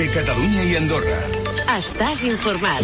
Catalunya i Andorra. Estàs informat.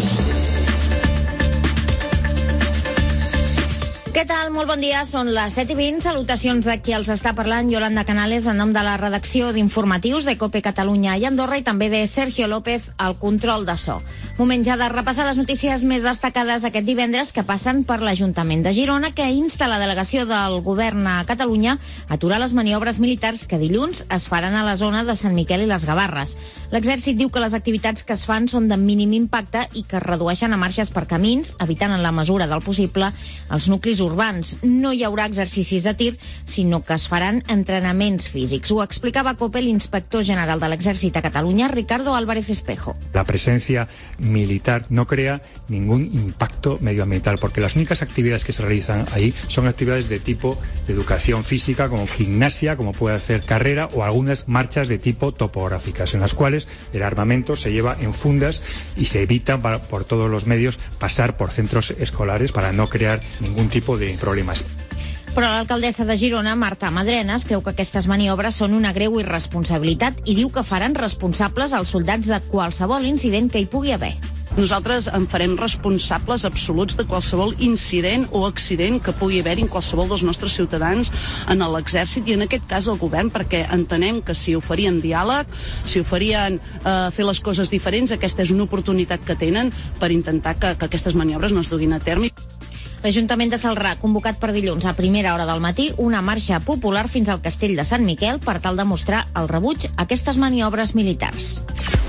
Què tal? Molt bon dia, són les 7:20. Salutacions de qui els està parlant, Yolanda Canales, en nom de la redacció d'informatius de COPE Catalunya i Andorra i també de Sergio López, al control de so. Moment ja de repassar les notícies més destacades d'aquest divendres que passen per l'Ajuntament de Girona, que insta la delegació del govern a Catalunya a aturar les maniobres militars que dilluns es faran a la zona de Sant Miquel i les Gavarres. L'Exèrcit diu que les activitats que es fan són de mínim impacte i que es redueixen a marxes per camins, evitant en la mesura del possible els nuclis urbans. No hi haurà exercicis de tir, sinó que es faran entrenaments físics. Ho explicava a COPE l'inspector general de l'Exèrcit a Cataluña, Ricardo Álvarez Espejo. La presencia militar no crea ningún impacto medioambiental, porque las únicas actividades que se realizan ahí son actividades de tipo de educación física, como gimnasia, como puede hacer carrera, o algunas marchas de tipo topográficas, en las cuales el armamento se lleva en fundas y se evita por todos los medios pasar por centros escolares para no crear ningún tipo de problemes. Però l'alcaldessa de Girona, Marta Madrenas, creu que aquestes maniobres són una greu irresponsabilitat i diu que faran responsables als soldats de qualsevol incident que hi pugui haver. Nosaltres en farem responsables absoluts de qualsevol incident o accident que pugui haver en qualsevol dels nostres ciutadans en l'exèrcit i en aquest cas el govern, perquè entenem que si oferien diàleg, si oferien fer les coses diferents, aquesta és una oportunitat que tenen per intentar que aquestes maniobres no es duguin a terme. L'Ajuntament de Celrà ha convocat per dilluns a primera hora del matí una marxa popular fins al castell de Sant Miquel per tal de mostrar el rebuig a aquestes maniobres militars.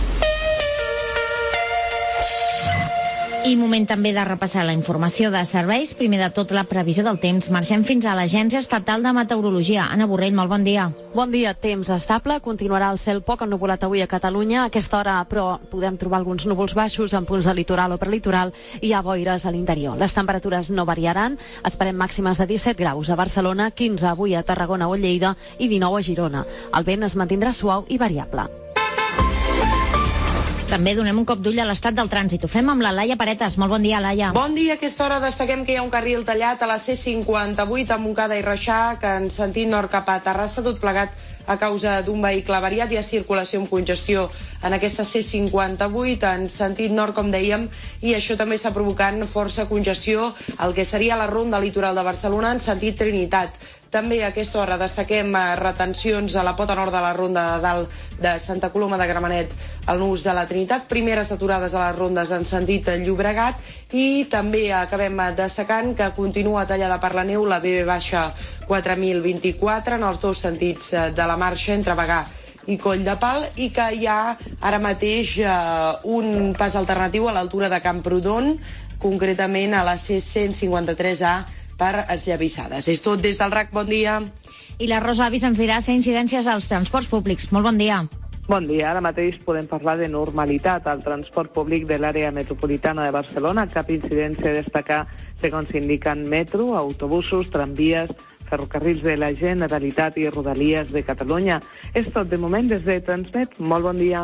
I moment també de repassar la informació de serveis. Primer de tot, la previsió del temps. Marxem fins a l'Agència Estatal de Meteorologia. Anna Borrell, molt bon dia. Bon dia. Temps estable. Continuarà el cel poc ennuvolat avui a Catalunya. A aquesta hora, però, podem trobar alguns núvols baixos en punts de litoral o prelitoral i hi ha boires a l'interior. Les temperatures no variaran. Esperem màximes de 17 graus a Barcelona, 15 avui a Tarragona o Lleida i 19 a Girona. El vent es mantindrà suau i variable. També donem un cop d'ull a l'estat del trànsit. Ho fem amb la Laia Paretas. Molt bon dia, Laia. Bon dia. A aquesta hora destaquem que hi ha un carril tallat a la C58 a Montcada i Reixac en sentit nord cap a Terrassa, tot plegat a causa d'un vehicle avariat. Hi ha circulació amb congestió en aquesta C58 en sentit nord, com dèiem, i això també està provocant força congestió al que seria la ronda litoral de Barcelona en sentit Trinitat. També a aquesta hora destaquem retencions a la pota nord de la ronda de dalt de Santa Coloma de Gramenet al nus de la Trinitat, primeres aturades a les rondes en sentit Llobregat i també acabem destacant que continua tallada per la neu la BB-4024 en els dos sentits de la marxa entre Bagà i Coll de Pal i que hi ha ara mateix un pas alternatiu a l'altura de Camprodon, concretament a la C153A per esllavissades. És tot des del RAC, bon dia. I la Rosa Avis ens dirà si incidències als transports públics. Molt bon dia. Bon dia, ara mateix podem parlar de normalitat al transport públic de l'àrea metropolitana de Barcelona. Cap incidència a destacar segons indiquen metro, autobusos, tramvies, ferrocarrils de la Generalitat i Rodalies de Catalunya. És tot de moment des de Transmet. Molt bon dia.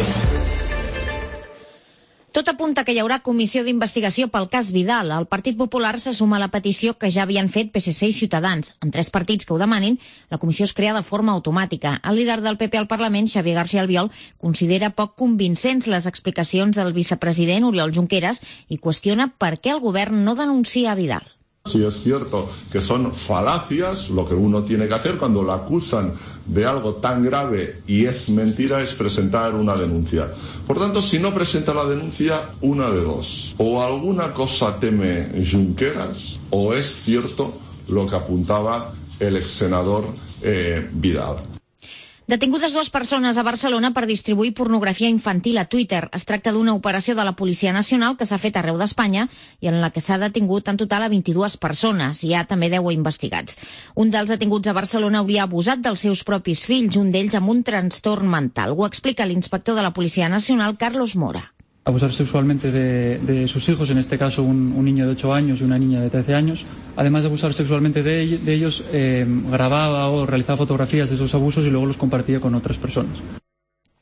Tot apunta que hi haurà comissió d'investigació pel cas Vidal. El Partit Popular se suma a la petició que ja havien fet PSC i Ciutadans. En 3 partits que ho demanin, la comissió es crea de forma automàtica. El líder del PP al Parlament, Xavier García Albiol, considera poc convincents les explicacions del vicepresident Oriol Junqueras i qüestiona per què el govern no denuncia a Vidal. Si es cierto que son falacias, lo que uno tiene que hacer cuando lo acusan de algo tan grave y es mentira es presentar una denuncia. Por tanto, si no presenta la denuncia, una de dos. O alguna cosa teme Junqueras, o es cierto lo que apuntaba el exsenador Vidal. Detingudes 2 persones a Barcelona per distribuir pornografia infantil a Twitter. Es tracta d'una operació de la Policia Nacional que s'ha fet arreu d'Espanya i en la que s'ha detingut en total a 22 persones. Hi ha també 10 investigats. Un dels detinguts a Barcelona hauria abusat dels seus propis fills, un d'ells amb un trastorn mental. Ho explica l'inspector de la Policia Nacional, Carlos Mora. Abusar sexualmente de sus hijos, en este caso un niño de 8 años y una niña de 13 años. Además de abusar sexualmente de ellos, grababa o realizaba fotografías de esos abusos y luego los compartía con otras personas.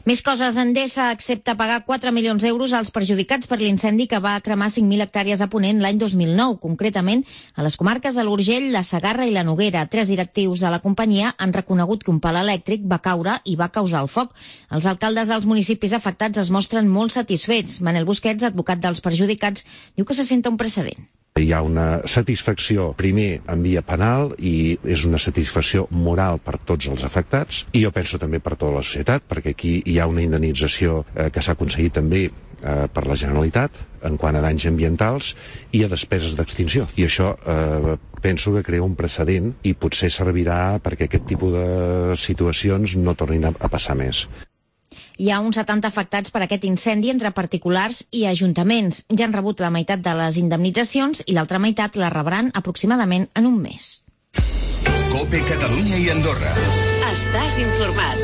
Més coses. Endesa accepta pagar 4 milions d'euros als perjudicats per l'incendi que va cremar 5.000 hectàrees a Ponent l'any 2009, concretament a les comarques de l'Urgell, la Segarra i la Noguera. 3 directius de la companyia han reconegut que un pal elèctric va caure i va causar el foc. Els alcaldes dels municipis afectats es mostren molt satisfets. Manel Busquets, advocat dels perjudicats, diu que se senta un precedent. Hi ha una satisfacció, primer, en via penal, i és una satisfacció moral per tots els afectats, i jo penso també per tota la societat, perquè aquí hi ha una indemnització que s'ha aconseguit també per la Generalitat, en quant a danys ambientals i a despeses d'extinció. I això penso que crea un precedent i potser servirà perquè aquest tipus de situacions no tornin a passar més. Hi ha uns 70 afectats per aquest incendi entre particulars i ajuntaments. Ja han rebut la meitat de les indemnitzacions i l'altra meitat la rebran aproximadament en un mes. COPE Catalunya y Andorra. Estàs informat.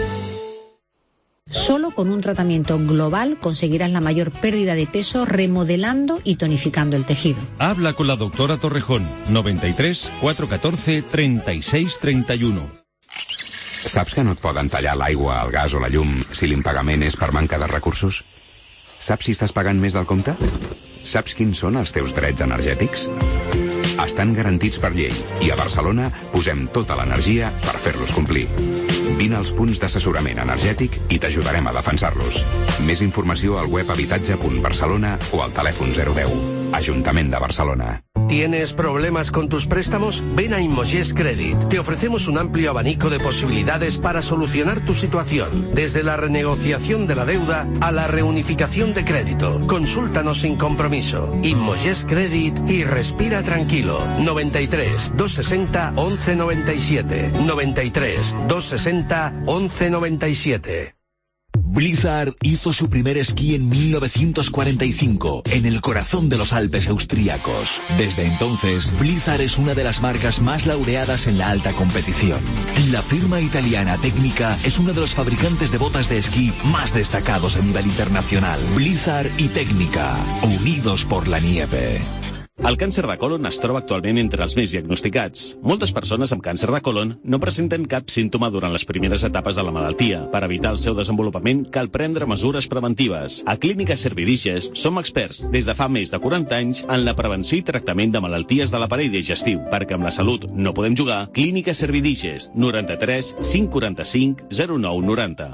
Solo con un tratamiento global conseguirás la mayor pérdida de peso remodelando y tonificando el tejido. Habla con la doctora Torrejón, 93 414 36 31. Saps que no et poden tallar l'aigua, el gas o la llum si l'impagament és per manca de recursos? Saps si estàs pagant més del compte? Saps quins són els teus drets energètics? Estan garantits per llei i a Barcelona posem tota l'energia per fer-los complir. Vine als punts d'assessorament energètic i t'ajudarem a defensar-los. Més informació al web habitatge.barcelona o al telèfon 010. Ajuntament de Barcelona. ¿Tienes problemas con tus préstamos? Ven a Inmogest Credit. Te ofrecemos un amplio abanico de posibilidades para solucionar tu situación, desde la renegociación de la deuda a la reunificación de crédito. Consúltanos sin compromiso. Inmogest Credit y respira tranquilo. 93 260 1197. 93 260 1197. Blizzard hizo su primer esquí en 1945, en el corazón de los Alpes austríacos. Desde entonces, Blizzard es una de las marcas más laureadas en la alta competición. La firma italiana Tecnica es uno de los fabricantes de botas de esquí más destacados a nivel internacional. Blizzard y Tecnica, unidos por la nieve. El càncer de còlon es troba actualment entre els més diagnosticats. Moltes persones amb càncer de còlon no presenten cap símptoma durant les primeres etapes de la malaltia. Per evitar el seu desenvolupament, cal prendre mesures preventives. A Clínica Servidigest som experts des de fa més de 40 anys en la prevenció i tractament de malalties de l'aparell digestiu. Perquè amb la salut no podem jugar. Clínica Servidigest, 93 545 09 90.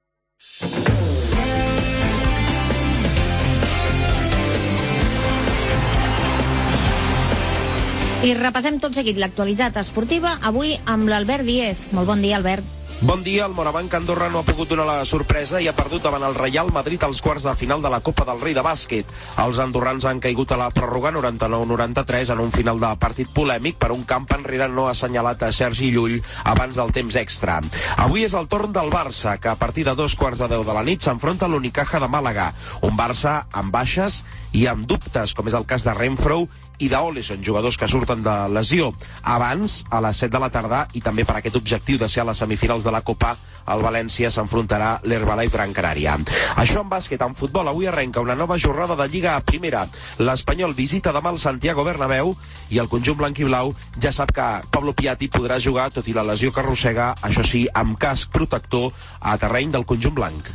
I repassem tot seguit l'actualitat esportiva, avui amb l'Albert Díez. Molt bon dia, Albert. Bon dia, el Morabanc Andorra no ha pogut donar la sorpresa i ha perdut davant el Real Madrid als quarts de final de la Copa del Rei de bàsquet. Els andorrans han caigut a la pròrroga 99-93 en un final de partit polèmic per un camp enrere no assenyalat a Sergi Llull abans del temps extra. Avui és el torn del Barça, que a partir de 2:15 de la nit s'enfronta a l'Unicaja de Màlaga. Un Barça amb baixes i amb dubtes, com és el cas de Renfro i d'Olesen, jugadors que surten de lesió. Abans, a les 7 de la tarda, i també per aquest objectiu de ser a les semifinals de la Copa, el València s'enfrontarà l'Herbalife Gran Canària. Això en bàsquet. En futbol, avui arrenca una nova jornada de Lliga a primera. L'Espanyol visita demà el Santiago Bernabéu i el conjunt blanc i blau ja sap que Pablo Piatti podrà jugar, tot i la lesió que arrossega, això sí, amb casc protector a terreny del conjunt blanc.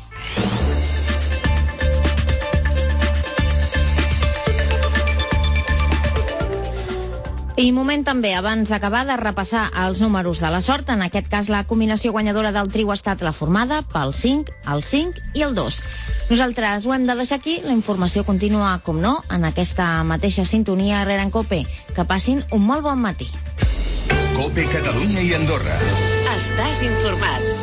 I moment també, abans d'acabar, de repassar els números de la sort. En aquest cas, la combinació guanyadora del trio ha estat la formada pel 5, el 5 i el 2. Nosaltres ho hem de deixar aquí. La informació continua, com no, en aquesta mateixa sintonia Herrera en COPE. Que passin un molt bon matí. COPE Catalunya i Andorra. Estàs informat.